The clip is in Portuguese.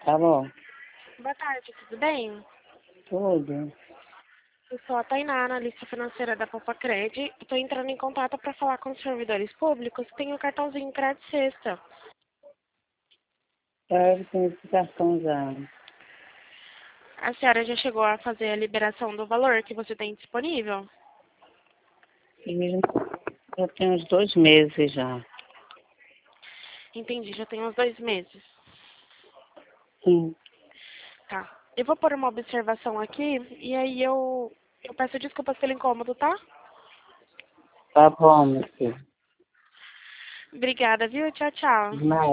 Tá bom. Boa tarde, tudo bem? Tudo. Eu sou a Tainá, analista financeira da Popacred. Estou entrando em contato para falar com os servidores públicos que tem o cartãozinho Crédito Sexta. Eu tenho esse cartão já. A senhora já chegou a fazer a liberação do valor que você tem disponível? E já tem uns 2 meses já. Entendi, já tem uns 2 meses. Sim. Tá. Eu vou pôr uma observação aqui e aí eu peço desculpas pelo incômodo, tá? Tá bom, meu filho. Obrigada, viu? Tchau, tchau. Demais.